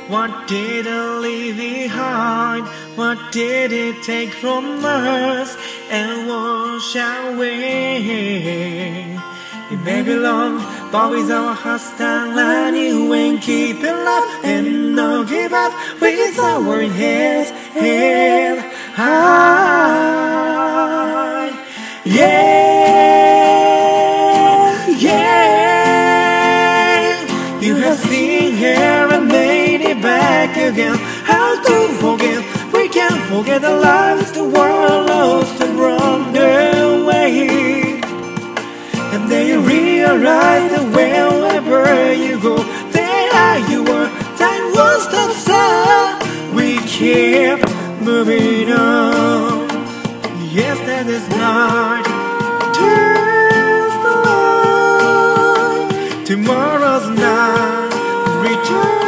What did I leave behind? What did it take from us? And what shall we? It may be long, but with our hearts down lining, when keep it love and no give up, with our heads held high. Yeah, yeah. You have seen here and made it back again. How to forget? We can't forget the lives the world lost and run away. And then you realize that wherever you go, there you were. Time won't stop, so we keep moving on. Yesterday's night turns the light. Tomorrow's night returns.